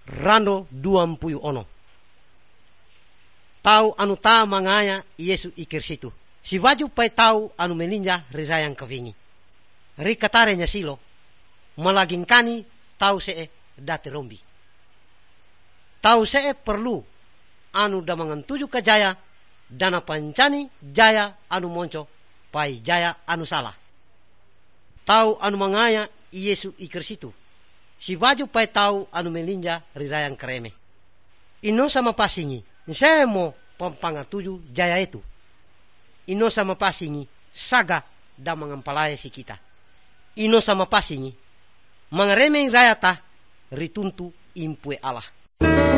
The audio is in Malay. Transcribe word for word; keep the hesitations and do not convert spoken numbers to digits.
rando duam puyu ono. Tau anu ta mangaya Yesu ikir situ. Si waju pai tau anu meninja rirayang kavingi. Ri katarenya silo, malaging kani tau see dati rombi. Tau see perlu anu damangan tuju ka jaya, dana pancani jaya anu monco, pai jaya anu salah. Tau anu mangaya Yesu ikir situ. Si waju pai tau anu meninja rirayang kereme. Ino sama pasingi, saya mo pampanga tuju jaya itu. Ino sama pasingi, saga da mangampalaya si kita. Ino sama pasingi, mangareme rayata rituntu impue Allah.